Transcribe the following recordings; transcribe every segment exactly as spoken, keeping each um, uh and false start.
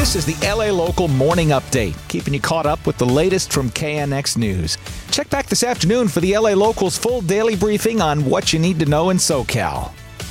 This is the L A Local Morning Update, keeping you caught up with the latest from K N X News. Check back this afternoon for the L A Local's full daily briefing on what you need to know in SoCal.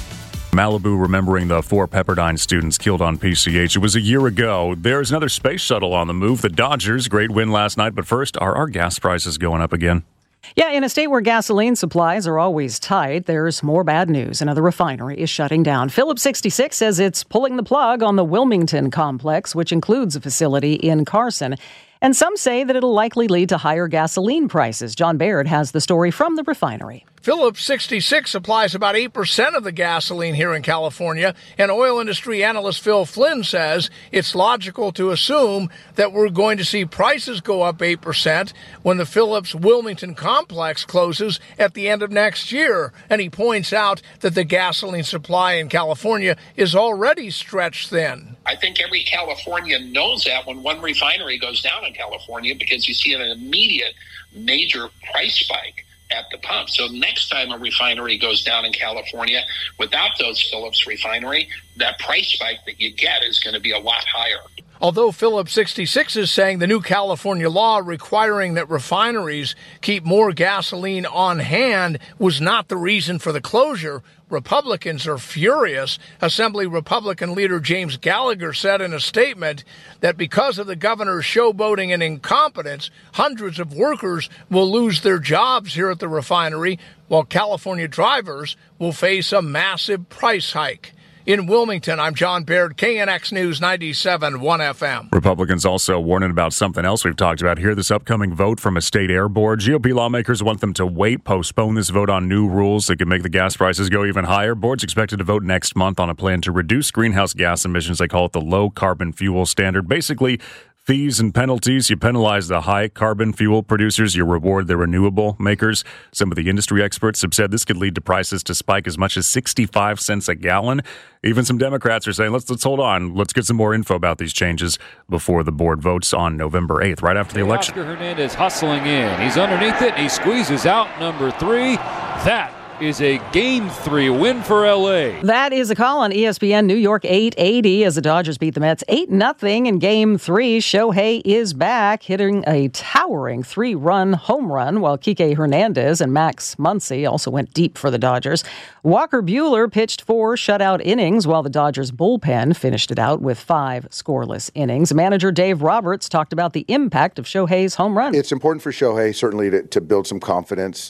Malibu remembering the four Pepperdine students killed on P C H. It was a year ago. There's another space shuttle on the move. The Dodgers, great win last night. But first, are our gas prices going up again? Yeah, in a state where gasoline supplies are always tight, there's more bad news. Another refinery is shutting down. Phillips sixty-six says it's pulling the plug on the Wilmington complex, which includes a facility in Carson. And some say that it'll likely lead to higher gasoline prices. John Baird has the story from the refinery. Phillips sixty-six supplies about eight percent of the gasoline here in California, and oil industry analyst Phil Flynn says it's logical to assume that we're going to see prices go up eight percent when the Phillips Wilmington complex closes at the end of next year. And he points out that the gasoline supply in California is already stretched thin. I think every Californian knows that when one refinery goes down in California, because you see an immediate major price spike at the pump. So next time a refinery goes down in California without those Phillips refinery, that price spike that you get is going to be a lot higher. Although Phillips sixty-six is saying the new California law requiring that refineries keep more gasoline on hand was not the reason for the closure, Republicans are furious. Assembly Republican leader James Gallagher said in a statement that because of the governor's showboating and incompetence, hundreds of workers will lose their jobs here at the refinery, while California drivers will face a massive price hike. In Wilmington, I'm John Baird, K N X News ninety-seven point one F M. Republicans also warning about something else we've talked about here, this upcoming vote from a state air board. G O P lawmakers want them to wait, postpone this vote on new rules that could make the gas prices go even higher. Board's expected to vote next month on a plan to reduce greenhouse gas emissions. They call it the low carbon fuel standard. Basically, fees and penalties. You penalize the high carbon fuel producers. You reward the renewable makers. Some of the industry experts have said this could lead to prices to spike as much as sixty-five cents a gallon. Even some Democrats are saying, let's let's hold on. Let's get some more info about these changes before the board votes on November eighth, right after the election. Oscar Hernandez hustling in. He's underneath it, and he squeezes out number three. That is a game three win for L A. That is a call on E S P N New York eight eighty as the Dodgers beat the Mets eight nothing in game three. Shohei is back, hitting a towering three-run home run, while Kike Hernandez and Max Muncy also went deep for the Dodgers. Walker Buehler pitched four shutout innings, while the Dodgers bullpen finished it out with five scoreless innings. Manager Dave Roberts talked about the impact of Shohei's home run. It's important for Shohei, certainly, to, to build some confidence.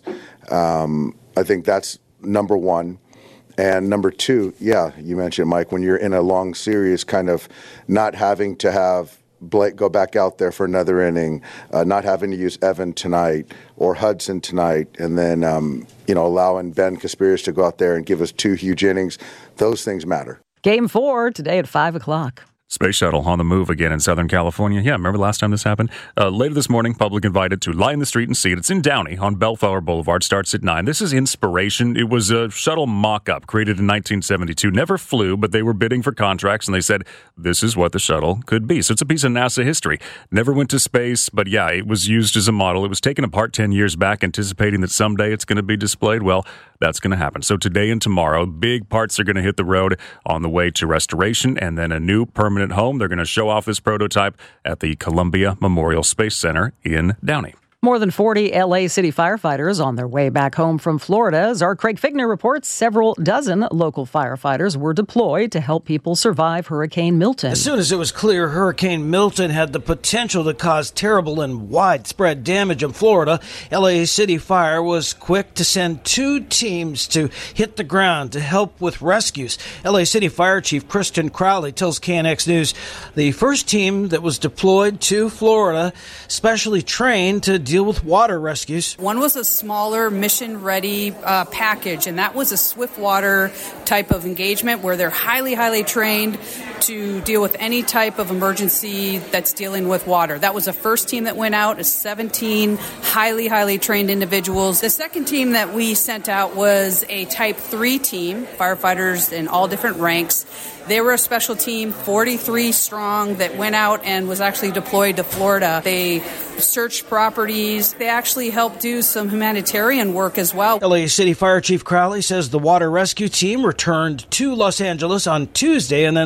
Um, I think that's number one. And number two, yeah, you mentioned, Mike, when you're in a long series, kind of not having to have Blake go back out there for another inning, uh, not having to use Evan tonight or Hudson tonight, and then, um, you know, allowing Ben Kasperius to go out there and give us two huge innings, those things matter. Game four today at five o'clock. Space shuttle on the move again in Southern California. Yeah, remember last time this happened? Uh, later this morning, public invited to lie in the street and see it. It's in Downey on Bellflower Boulevard. Starts at nine. This is inspiration. It was a shuttle mock-up created in nineteen seventy-two. Never flew, but they were bidding for contracts, and they said, this is what the shuttle could be. So it's a piece of NASA history. Never went to space, but yeah, it was used as a model. It was taken apart ten years back, anticipating that someday it's going to be displayed. Well, that's going to happen. So today and tomorrow, big parts are going to hit the road on the way to restoration and then a new permanent home. They're going to show off this prototype at the Columbia Memorial Space Center in Downey. More than forty L A city firefighters on their way back home from Florida. As our Craig Figner reports, several dozen local firefighters were deployed to help people survive Hurricane Milton. As soon as it was clear Hurricane Milton had the potential to cause terrible and widespread damage in Florida, L A City Fire was quick to send two teams to hit the ground to help with rescues. L A City Fire Chief Kristen Crowley tells K N X News the first team that was deployed to Florida, specially trained to deal with water rescues. One was a smaller mission-ready uh, package, and that was a swift water type of engagement where they're highly, highly trained to deal with any type of emergency that's dealing with water. That was the first team that went out, seventeen highly, highly trained individuals. The second team that we sent out was a type three team, firefighters in all different ranks. They were a special team, forty-three strong, that went out and was actually deployed to Florida. They searched properties. They actually helped do some humanitarian work as well. L A City Fire Chief Crowley says the water rescue team returned to Los Angeles on Tuesday and then later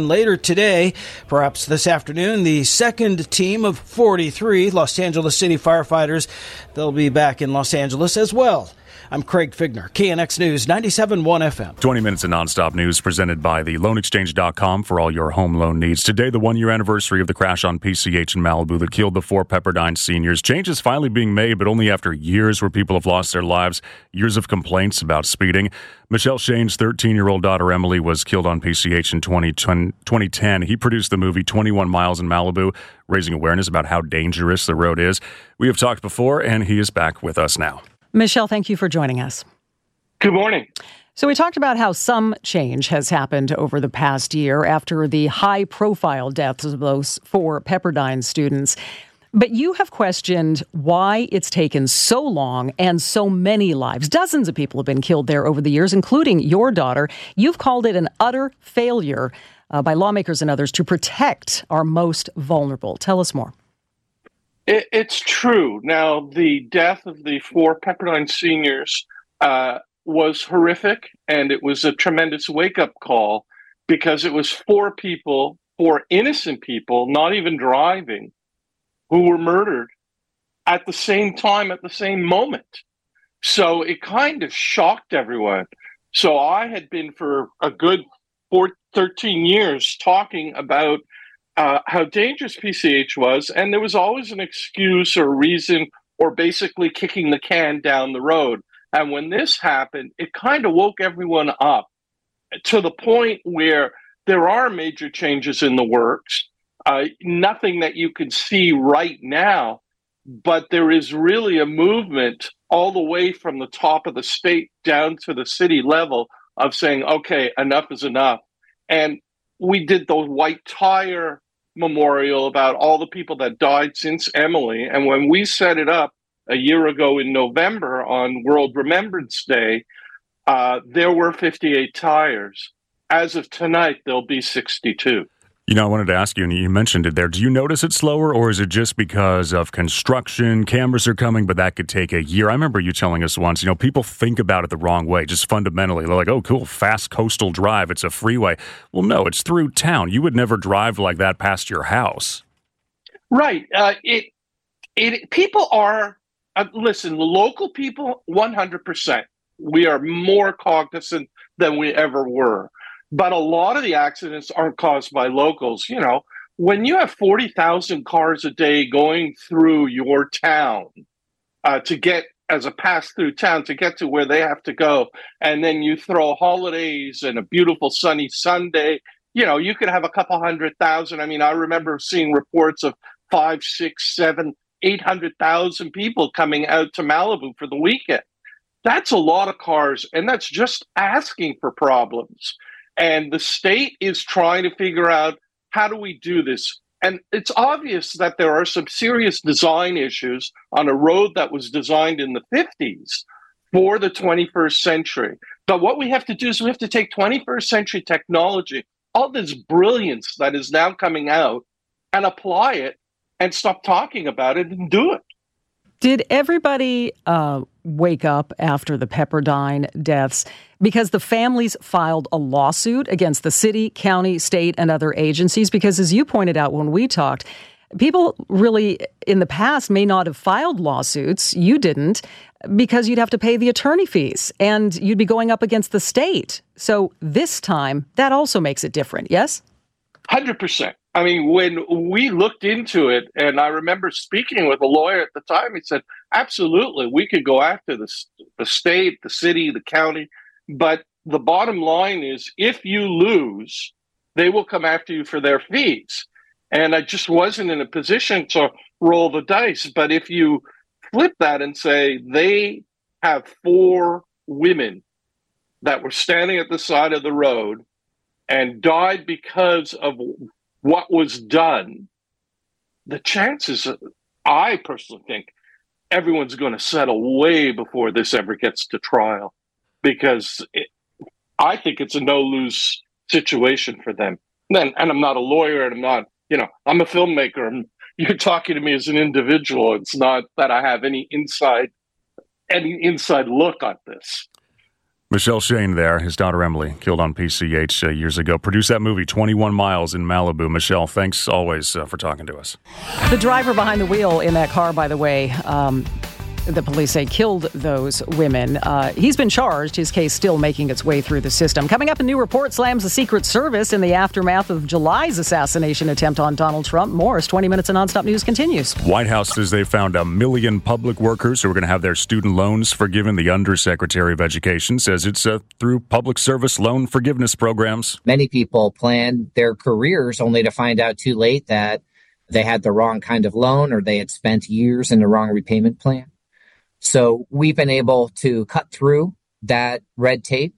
today. Perhaps this afternoon, the second team of forty-three Los Angeles City firefighters, they'll be back in Los Angeles as well. I'm Craig Figner, K N X News, ninety-seven point one F M. twenty minutes of nonstop news presented by the loan exchange dot com for all your home loan needs. Today, the one-year anniversary of the crash on P C H in Malibu that killed the four Pepperdine seniors. Change is finally being made, but only after years where people have lost their lives, years of complaints about speeding. Michelle Shane's thirteen-year-old daughter, Emily, was killed on P C H in twenty ten. He produced the movie twenty-one miles in Malibu, raising awareness about how dangerous the road is. We have talked before, and he is back with us now. Michelle, thank you for joining us. Good morning. So we talked about how some change has happened over the past year after the high-profile deaths of those four Pepperdine students. But you have questioned why it's taken so long and so many lives. Dozens of people have been killed there over the years, including your daughter. You've called it an utter failure uh, by lawmakers and others to protect our most vulnerable. Tell us more. It, it's true. Now, the death of the four Pepperdine seniors uh, was horrific, and it was a tremendous wake-up call because it was four people, four innocent people, not even driving, who were murdered at the same time, at the same moment. So it kind of shocked everyone. So I had been for a good four, thirteen years talking about Uh, how dangerous P C H was, and there was always an excuse or reason or basically kicking the can down the road. And when this happened, it kind of woke everyone up to the point where there are major changes in the works, uh, nothing that you can see right now, but there is really a movement all the way from the top of the state down to the city level of saying, okay, enough is enough. And we did the white tire memorial about all the people that died since Emily. And when we set it up a year ago in November on World Remembrance Day, uh, there were fifty-eight tires. As of tonight, there'll be sixty-two. You know, I wanted to ask you, and you mentioned it there, do you notice it slower, or is it just because of construction? Cameras are coming, but that could take a year. I remember you telling us once, you know, people think about it the wrong way, just fundamentally. They're like, oh, cool, fast coastal drive, it's a freeway. Well, no, it's through town. You would never drive like that past your house. Right. Uh, it, it. People are, uh, listen, the local people, one hundred percent. We are more cognizant than we ever were. But a lot of the accidents aren't caused by locals. You know, when you have forty thousand cars a day going through your town uh, to get as a pass through town to get to where they have to go, and then you throw holidays and a beautiful sunny Sunday, you know, you could have a couple hundred thousand. I mean, I remember seeing reports of five, six, seven, eight hundred thousand people coming out to Malibu for the weekend. That's a lot of cars, and that's just asking for problems. And the state is trying to figure out, how do we do this? And it's obvious that there are some serious design issues on a road that was designed in the fifties for the twenty-first century. But what we have to do is we have to take twenty-first century technology, all this brilliance that is now coming out, and apply it and stop talking about it and do it. Did everybody uh, wake up after the Pepperdine deaths because the families filed a lawsuit against the city, county, state, and other agencies? Because as you pointed out when we talked, people really in the past may not have filed lawsuits. You didn't, because you'd have to pay the attorney fees and you'd be going up against the state. So this time, that also makes it different, yes? one hundred percent. I mean, when we looked into it, and I remember speaking with a lawyer at the time, he said, absolutely, we could go after the, the state, the city, the county. But the bottom line is, if you lose, they will come after you for their fees. And I just wasn't in a position to roll the dice. But if you flip that and say they have four women that were standing at the side of the road and died because of what was done, the chances, I personally think, everyone's going to settle way before this ever gets to trial, because it, I think it's a no-lose situation for them. And, and I'm not a lawyer, and I'm not, you know, I'm a filmmaker. I'm, you're talking to me as an individual. It's not that I have any inside, any inside look on this. Michelle Shane there, his daughter Emily, killed on P C H uh, years ago. Produced that movie, twenty-one miles in Malibu. Michelle, thanks always uh, for talking to us. The driver behind the wheel in that car, by the way, um, the police say killed those women. Uh, he's been charged. His case still making its way through the system. Coming up, a new report slams the Secret Service in the aftermath of July's assassination attempt on Donald Trump. More as twenty minutes of Nonstop News continues. White House says they found a million public workers who are going to have their student loans forgiven. The Undersecretary of Education says it's uh, through public service loan forgiveness programs. Many people plan their careers only to find out too late that they had the wrong kind of loan or they had spent years in the wrong repayment plan. So we've been able to cut through that red tape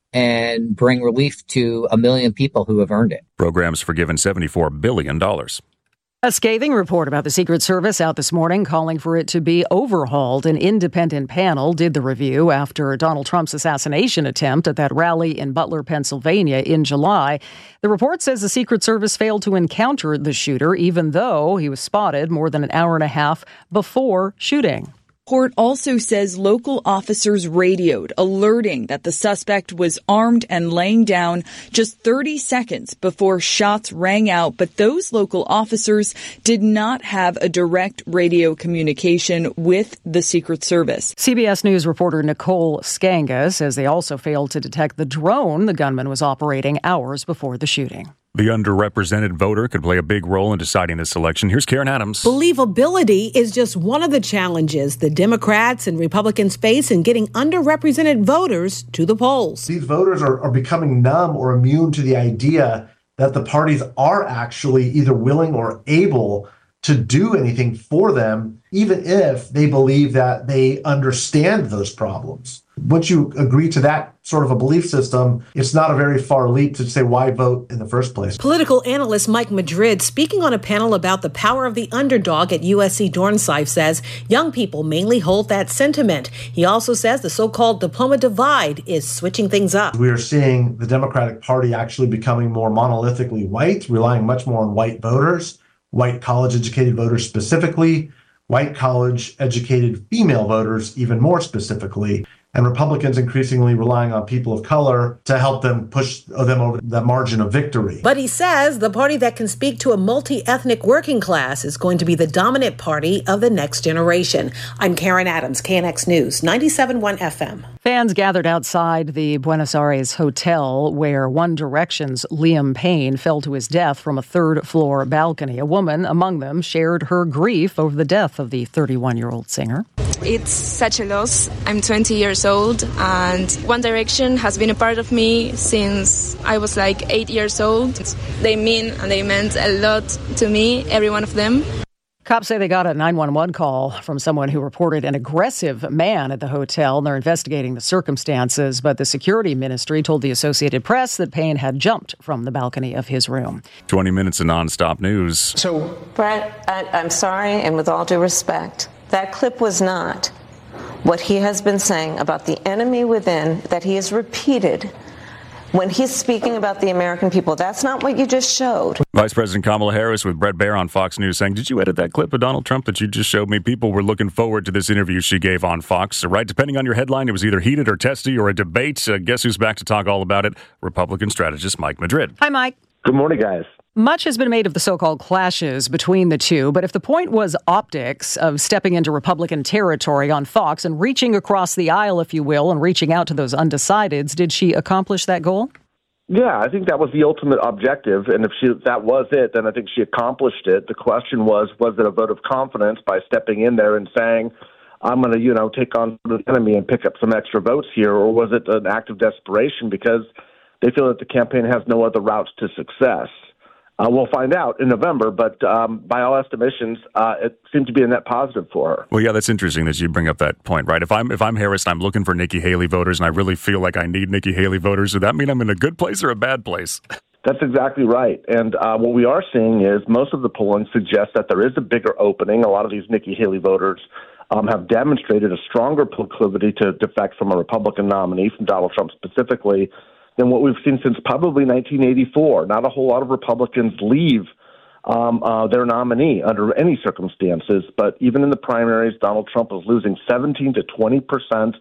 and bring relief to a million people who have earned it. Programs forgiven seventy-four billion dollars. A scathing report about the Secret Service out this morning calling for it to be overhauled. An independent panel did the review after Donald Trump's assassination attempt at that rally in Butler, Pennsylvania in July. The report says the Secret Service failed to encounter the shooter, even though he was spotted more than an hour and a half before shooting. Report also says local officers radioed, alerting that the suspect was armed and laying down just thirty seconds before shots rang out. But those local officers did not have a direct radio communication with the Secret Service. C B S News reporter Nicole Skanga says they also failed to detect the drone the gunman was operating hours before the shooting. The underrepresented voter could play a big role in deciding this election. Here's Karen Adams. Believability is just one of the challenges the Democrats and Republicans face in getting underrepresented voters to the polls. These voters are, are becoming numb or immune to the idea that the parties are actually either willing or able to do anything for them, even if they believe that they understand those problems. Once you agree to that sort of a belief system, it's not a very far leap to say why vote in the first place. Political analyst Mike Madrid, speaking on a panel about the power of the underdog at U S C Dornsife, says young people mainly hold that sentiment. He also says the so-called diploma divide is switching things up. We are seeing the Democratic Party actually becoming more monolithically white, relying much more on white voters, white college-educated voters specifically, white college-educated female voters even more specifically, and Republicans increasingly relying on people of color to help them push them over the margin of victory. But he says the party that can speak to a multi-ethnic working class is going to be the dominant party of the next generation. I'm Karen Adams, K N X News, ninety-seven point one F M. Fans gathered outside the Buenos Aires hotel where One Direction's Liam Payne fell to his death from a third-floor balcony. A woman among them shared her grief over the death of the thirty-one-year-old singer. It's such a loss. I'm twenty years old, and One Direction has been a part of me since I was like eight years old. They mean and they meant a lot to me, every one of them. Cops say they got a nine one one call from someone who reported an aggressive man at the hotel, and they're investigating the circumstances. But the security ministry told the Associated Press that Payne had jumped from the balcony of his room. twenty minutes of nonstop news. So, Brett, I, I'm sorry, and with all due respect, that clip was not what he has been saying about the enemy within that he has repeated when he's speaking about the American people. That's not what you just showed. Vice President Kamala Harris with Bret Baier on Fox News saying, did you edit that clip of Donald Trump that you just showed me? People were looking forward to this interview she gave on Fox. So, right, depending on your headline, it was either heated or testy or a debate. Uh, guess who's back to talk all about it? Republican strategist Mike Madrid. Hi, Mike. Good morning, guys. Much has been made of the so-called clashes between the two, but if the point was optics of stepping into Republican territory on Fox and reaching across the aisle, if you will, and reaching out to those undecideds, did she accomplish that goal? Yeah, I think that was the ultimate objective, and if she that was it, then I think she accomplished it. The question was, was it a vote of confidence by stepping in there and saying, I'm going to, you know, take on the enemy and pick up some extra votes here, or was it an act of desperation because they feel that the campaign has no other routes to success? Uh, we'll find out in November, but um, by all estimations, uh, it seemed to be a net positive for her. Well, yeah, that's interesting that you bring up that point, right? If I'm if I'm Harris and I'm looking for Nikki Haley voters, and I really feel like I need Nikki Haley voters, does that mean I'm in a good place or a bad place? That's exactly right. And uh, what we are seeing is most of the polling suggests that there is a bigger opening. A lot of these Nikki Haley voters um, have demonstrated a stronger proclivity to defect from a Republican nominee, from Donald Trump specifically, than what we've seen since probably nineteen eighty-four. Not a whole lot of Republicans leave um, uh, their nominee under any circumstances, but even in the primaries, Donald Trump was losing seventeen to twenty percent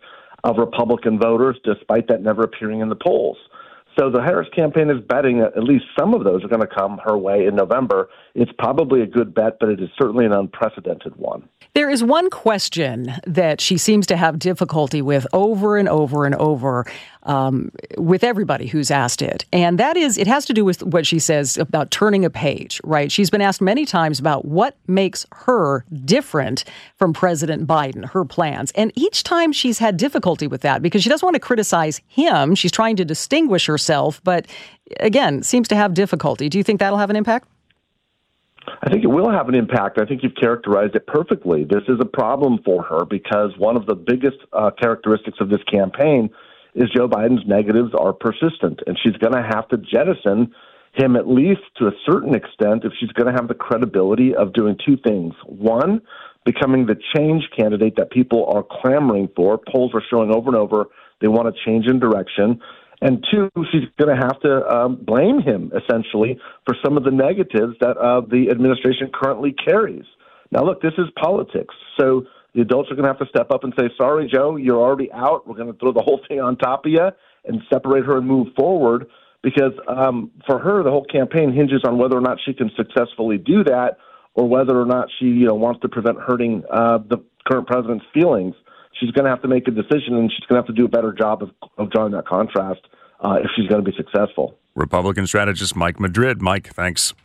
of Republican voters, despite that never appearing in the polls. So the Harris campaign is betting that at least some of those are going to come her way in November. It's probably a good bet, but it is certainly an unprecedented one. There is one question that she seems to have difficulty with over and over and over um, with everybody who's asked it. And that is, it has to do with what she says about turning a page, right? She's been asked many times about what makes her different from President Biden, her plans. And each time she's had difficulty with that because she doesn't want to criticize him. She's trying to distinguish herself, but again, seems to have difficulty. Do you think that'll have an impact? I think it will have an impact. I think you've characterized it perfectly. This is a problem for her because one of the biggest uh, characteristics of this campaign is Joe Biden's negatives are persistent, and she's going to have to jettison him at least to a certain extent if she's going to have the credibility of doing two things. One, becoming the change candidate that people are clamoring for. Polls are showing over and over they want a change in direction. And two, she's going to have to um, blame him, essentially, for some of the negatives that uh, the administration currently carries. Now, look, this is politics. So the adults are going to have to step up and say, sorry, Joe, you're already out. We're going to throw the whole thing on top of you and separate her and move forward. Because um, for her, the whole campaign hinges on whether or not she can successfully do that or whether or not she you know, wants to prevent hurting uh, the current president's feelings. She's going to have to make a decision, and she's going to have to do a better job of, of drawing that contrast uh, if she's going to be successful. Republican strategist Mike Madrid. Mike, thanks.